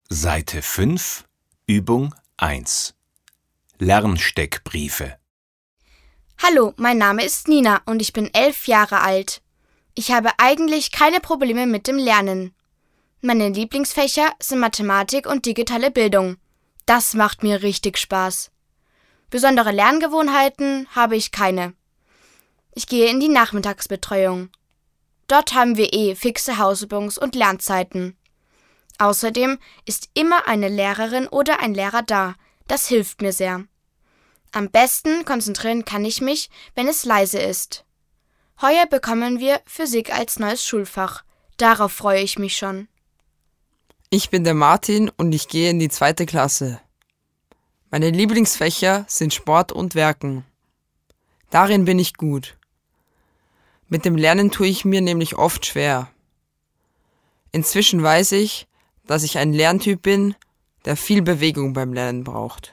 Seite 5, Übung 1. Lernsteckbriefe. Hallo, mein Name ist Nina und ich bin 11 Jahre alt. Ich habe eigentlich keine Probleme mit dem Lernen. Meine Lieblingsfächer sind Mathematik und digitale Bildung. Das macht mir richtig Spaß. Besondere Lerngewohnheiten habe ich keine. Ich gehe in die Nachmittagsbetreuung. Dort haben wir fixe Hausübungs- und Lernzeiten. Außerdem ist immer eine Lehrerin oder ein Lehrer da. Das hilft mir sehr. Am besten konzentrieren kann ich mich, wenn es leise ist. Heuer bekommen wir Physik als neues Schulfach. Darauf freue ich mich schon. Ich bin der Martin und ich gehe in die 2. Klasse. Meine Lieblingsfächer sind Sport und Werken. Darin bin ich gut. Mit dem Lernen tue ich mir nämlich oft schwer. Inzwischen weiß ich, dass ich ein Lerntyp bin, der viel Bewegung beim Lernen braucht.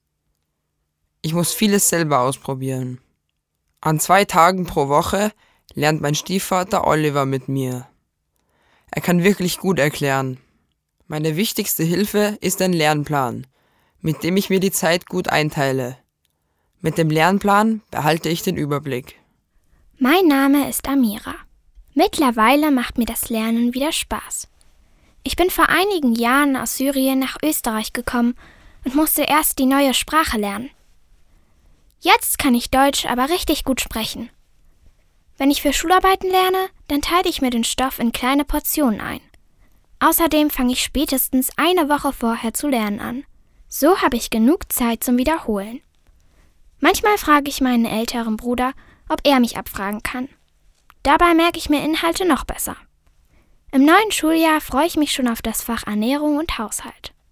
Ich muss vieles selber ausprobieren. An 2 Tagen pro Woche lernt mein Stiefvater Oliver mit mir. Er kann wirklich gut erklären. Meine wichtigste Hilfe ist ein Lernplan, mit dem ich mir die Zeit gut einteile. Mit dem Lernplan behalte ich den Überblick. Mein Name ist Amira. Mittlerweile macht mir das Lernen wieder Spaß. Ich bin vor einigen Jahren aus Syrien nach Österreich gekommen und musste erst die neue Sprache lernen. Jetzt kann ich Deutsch aber richtig gut sprechen. Wenn ich für Schularbeiten lerne, dann teile ich mir den Stoff in kleine Portionen ein. Außerdem fange ich spätestens eine Woche vorher zu lernen an. So habe ich genug Zeit zum Wiederholen. Manchmal frage ich meinen älteren Bruder, ob er mich abfragen kann. Dabei merke ich mir Inhalte noch besser. Im neuen Schuljahr freue ich mich schon auf das Fach Ernährung und Haushalt.